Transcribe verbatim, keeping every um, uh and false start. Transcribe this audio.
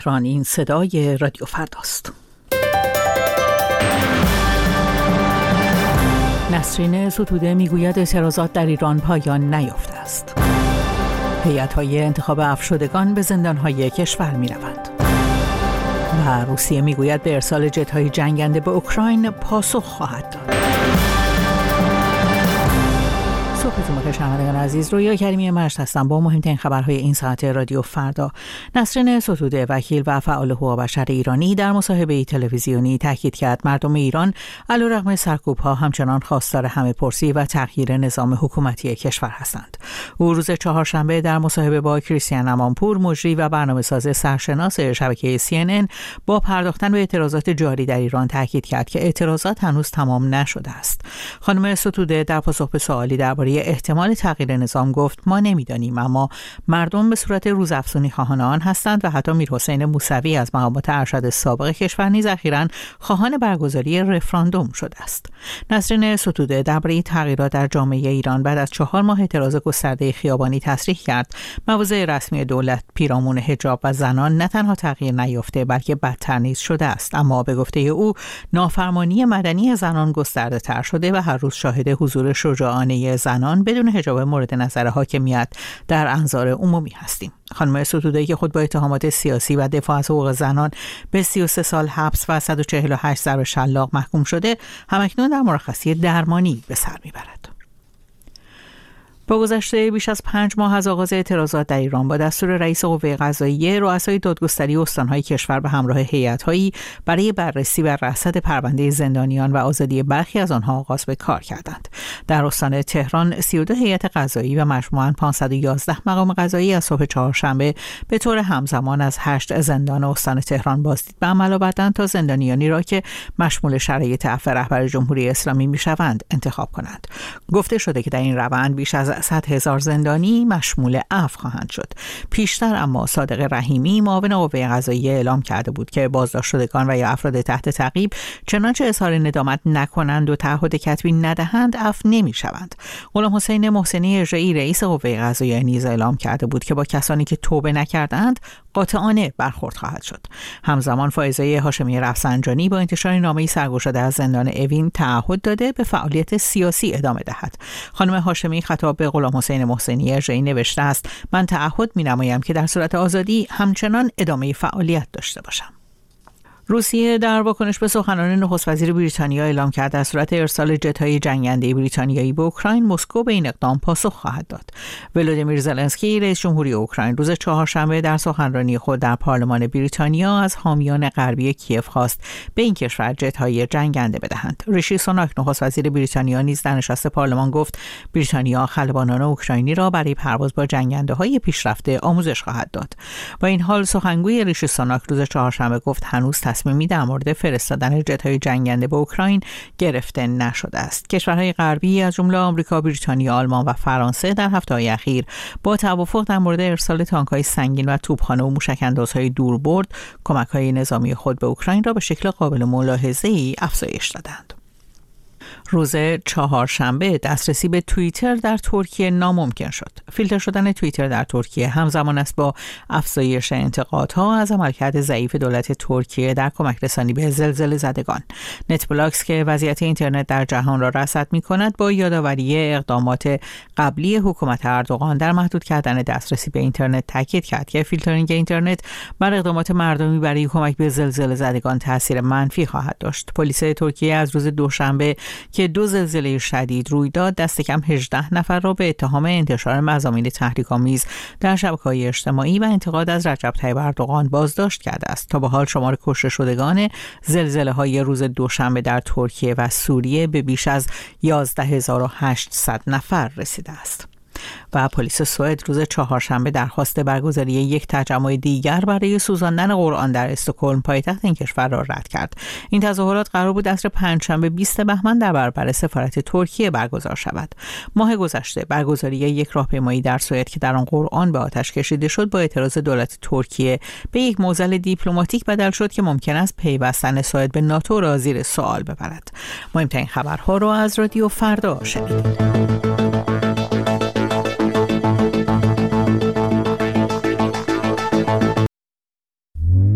تهران. این صدای رادیو فرداست. نسرین ستوده میگوید اعتراضات در ایران پایان نیافته است. هیئت‌های انتخاب افشدگان به زندان‌های کشور می‌روند. و روسیه میگوید به ارسال جت‌های جنگنده به اوکراین پاسخ خواهد داد. صبحتون بخیر شنوندگان عزیز، رویا کریمی مشت هستم با مهمترین خبرهای این ساعت رادیو فردا. نسرین ستوده، وکیل و فعال حقوق بشر ایرانی، در مصاحبه تلویزیونی تاکید کرد مردم ایران علیرغم سرکوب‌ها همچنان خواستار همه‌پرسی و تغییر نظام حکومتی کشور هستند. او روز چهارشنبه در مصاحبه با کریستیان امانپور، مجری و برنامه‌ساز سرشناس شبکه سی ان ان، با پرداختن به اعتراضات جاری در ایران تاکید کرد که اعتراضات هنوز تمام نشده است. خانم ستوده در پاسخ به سوالی درباره احتمال تغییر نظام گفت ما نمیدانیم، اما مردم به صورت روزافزونی خواهان آن هستند و حتی میرحسین موسوی از مقامات ارشد سابق کشور نیز اخیراً خواهان برگزاری رفراندوم شده است. نسرین ستوده درباره تغییرات در جامعه ایران بعد از چهار ماه اعتراض گسترده خیابانی تصریح کرد مواضع رسمی دولت پیرامون حجاب و زنان نه تنها تغییر نیافته بلکه بدتر نیز شده است، اما به گفته او نافرمانی مدنی زنان گسترده تر شده و هر روز شاهد حضور شجاعانه زنان بدون حجاب مورد نظر حاکمیت در انظار عمومی هستیم. خانم ستوده که خود با اتهامات سیاسی و دفاع از حقوق زنان به سی و سه سال حبس و صد و چهل و هشت ضرب شلاق محکوم شده، همکنون در مرخصی درمانی به سر میبرد. با گذشته بیش از پنج ماه از آغاز اعتراضات در ایران، با دستور رئیس قوه قضاییه، رؤسای دادگستری استان‌های کشور به همراه هیئت‌هایی برای بررسی و رصد پرونده زندانیان و آزادی برخی از آنها آغاز به کار کردند. در استان تهران سی و دو هیئت قضایی و مجموعاً پانصد و یازده مقام قضایی از صبح چهارشنبه به طور همزمان از هشت زندان استان تهران بازدید به عمل آوردند تا زندانیانی را که مشمول شرایط عفو رهبر جمهوری اسلامی می‌شوند انتخاب کنند. گفته شده که در این روند بیش از صد هزار زندانی مشمول عفو خواهند شد. پیشتر اما صادق رحیمی، معاون قوه قضاییه، اعلام کرده بود که بازداشت شدگان و یا افراد تحت تعقیب چنانچه اظهار ندامت نکنند و تعهد کتبی ندهند عفو نمی‌شوند. غلام حسین محسنی اجرایی، رئیس قوه قضاییه، نیز اعلام کرده بود که با کسانی که توبه نکردند قاطعانه برخورد خواهد شد. همزمان فائزه هاشمی رفسنجانی با انتشار نامه‌ای سرگشاده از زندان اوین تعهد داده به فعالیت سیاسی ادامه دهد. خانم هاشمی خطاب به غلام حسین محسنی اجرایی نوشته است: من تعهد می‌نمایم که در صورت آزادی همچنان ادامه فعالیت داشته باشم. روسیه در واکنش به سخنان نخست وزیر بریتانیا اعلام کرد در صورت ارسال جت‌های جنگنده بریتانیایی به اوکراین، مسکو به این اقدام پاسخ خواهد داد. ولودیمیر زلنسکی، رئیس جمهوری اوکراین، روز چهارشنبه در سخنرانی خود در پارلمان بریتانیا از حامیان غربی کیف خواست به این کشور جت‌های جنگنده بدهند. ریشی سوناک، نخست وزیر بریتانیا، نیز در نشست پارلمان گفت بریتانیا خلبانان اوکراینی را برای پرواز با جنگنده‌های پیشرفته آموزش خواهد داد. با این حال سخنگوی ریشی سوناک روز چهارشنبه گفت هنوز تصمیمی در مورد فرستادن جت‌های جنگنده به اوکراین گرفته نشده است. کشورهای غربی از جمله آمریکا، بریتانیا، آلمان و فرانسه در هفته‌های اخیر با توافق در مورد ارسال تانک‌های سنگین و توپخانه و موشک‌اندازهای دوربرد کمک‌های نظامی خود به اوکراین را به شکل قابل ملاحظه‌ای افزایش دادند. روز چهارشنبه دسترسی به توییتر در ترکیه ناممکن شد. فیلتر شدن توییتر در ترکیه همزمان است با افزایش انتقادها از عملکرد ضعیف دولت ترکیه در کمک رسانی به زلزله زدگان. نت بلاکس که وضعیت اینترنت در جهان را رصد می‌کند، با یادآوری اقدامات قبلی حکومت اردوغان در محدود کردن دسترسی به اینترنت تاکید کرد که فیلترینگ اینترنت بر اقدامات مردمی برای کمک به زلزله زدگان تاثیر منفی خواهد داشت. پلیس ترکیه از روز دوشنبه که دو زلزله شدید روی داد، دست کم هجده نفر را به اتهام انتشار مضامین تحریک‌آمیز در شبکه‌های اجتماعی و انتقاد از رجب طیب اردوغان بازداشت کرده است. تا به حال شمار کشته شدگان زلزله‌های روز دوشنبه در ترکیه و سوریه به بیش از یازده هزار و هشتصد نفر رسیده است. و پلیس سوئد روز چهارشنبه درخواست برگزاری یک تجمع دیگر برای سوزاندن قرآن در استکهلم، پایتخت این کشور، را رد کرد. این تظاهرات قرار بود عصر پنجشنبه بیست بهمن در برابر سفارت ترکیه برگزار شود. ماه گذشته برگزاری یک راهپیمایی در سوئد که در آن قرآن به آتش کشیده شد، با اعتراض دولت ترکیه به یک معضل دیپلماتیک بدل شد که ممکن است پیوستن سوئد به ناتو را زیر سوال ببرد. مهمترین خبرها را از رادیو فردا شنیدید.